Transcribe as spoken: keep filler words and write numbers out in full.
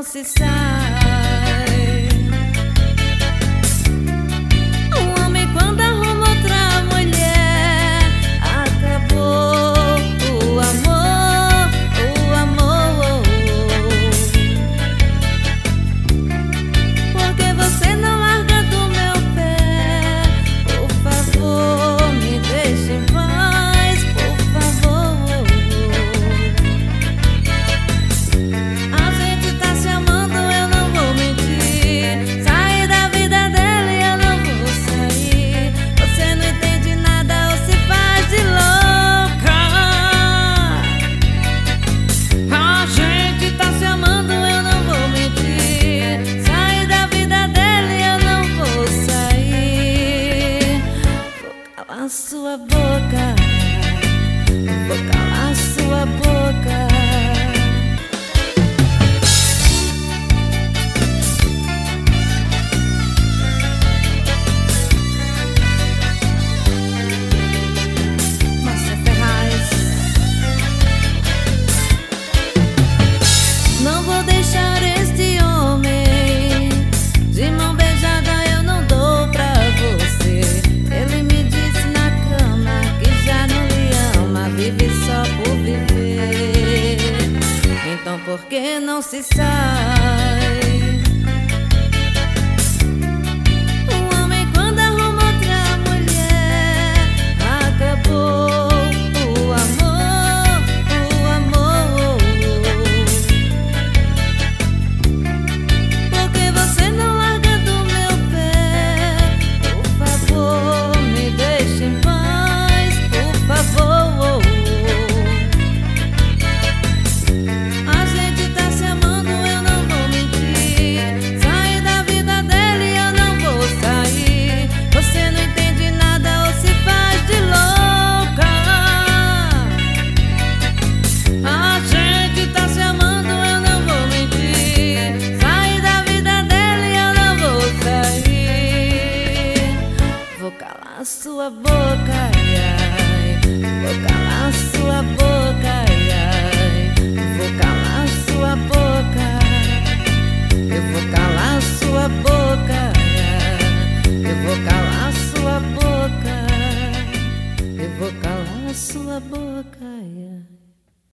não se sai. Um homem quando arruma outra mulher, acabou o amor, o amor. Porque você não larga do meu pé, por favor, me deixe em paz, por favor. A gente tá se amando, eu não vou mentir. Sair da vida dele, eu não vou sair. Você não entende nada ou se faz de louca. A gente tá se amando, eu não vou mentir. Sair da vida dele, eu não vou sair. Vou calar sua boca, vou calar sua boca. Não vou deixar este homem de mão beijada, eu não dou pra você. Ele me disse na cama que já não lhe ama, vive só por viver. Então por que não se sai? Um homem quando arruma outra mulher, acabou o amor, o amor. Porque você não larga do meu pé, por favor, me deixe em paz, por favor. A gente tá se amando, eu não vou mentir. Sair da vida dele, eu não vou sair. Você não entende nada ou se faz de louca. A gente tá se amando, eu não vou mentir. Sair da vida dele, eu não vou sair. Vou calar sua boca, ai, ai. Vou calar sua boca, ai, ai. Vou calar sua boca. Eu vou calar sua boca, ai, ai. Eu vou calar sua boca. Eu vou calar sua boca, ai, ai.